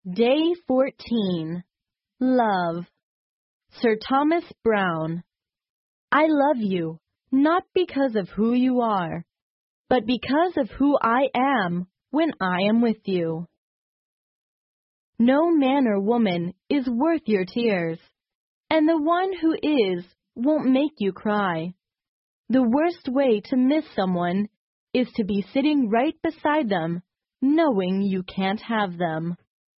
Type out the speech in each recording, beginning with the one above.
Day 14. Love. Sir Thomas Browne. I love you, not because of who you are, but because of who I am when I am with you. No man or woman is worth your tears, and the one who is won't make you cry. The worst way to miss someone is to be sitting right beside them, knowing you can't have them.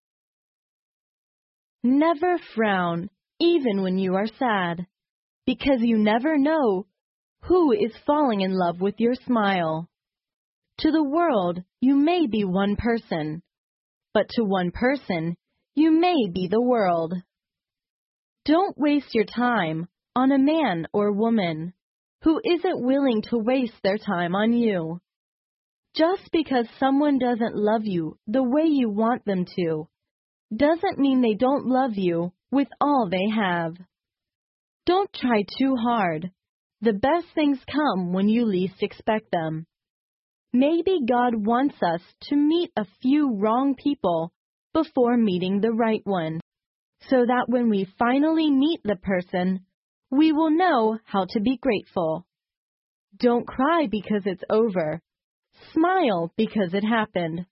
Never frown, even when you are sad, because you never know who is falling in love with your smile. To the world, you may be one person, but to one person, you may be the world. Don't waste your time on a man or woman who isn't willing to waste their time on you. Just because someone doesn't love you the way you want them to, doesn't mean they don't love you with all they have. Don't try too hard. The best things come when you least expect them. Maybe God wants us to meet a few wrong people before meeting the right one, so that when we finally meet the person, we will know how to be grateful. Don't cry because it's over. Smile because it happened.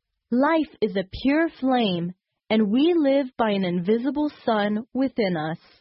Life is a pure flame, and we live by an invisible sun within us.